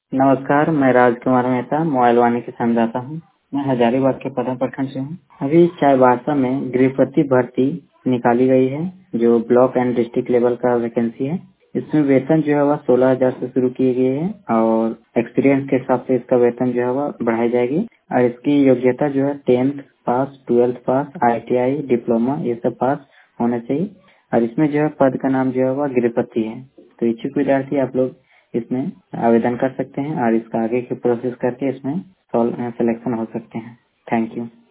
नमस्कार, मैं राजकुमार मेहता मोबाइल वाणी के संदाता हूँ। मैं हजारीबाग के पदम प्रखंड से हूँ। अभी चाईबासा में गृहपति भर्ती निकाली गई है, जो ब्लॉक एंड डिस्ट्रिक्ट लेवल का वैकेंसी है। इसमें वेतन जो है वह 16,000 से शुरू की गई है और एक्सपीरियंस के हिसाब से इसका वेतन जो है वह बढ़ाई जाएगी। और इसकी योग्यता जो है 10th पास, 12th पास, ITI, डिप्लोमा ये सब पास होना चाहिए। और इसमें जो है पद का नाम जो है वह गृहपति है। तो इच्छुक विद्यार्थी आप लोग इसमें आवेदन कर सकते हैं और इसका आगे की प्रोसेस करके इसमें सिलेक्शन हो सकते हैं। Thank you.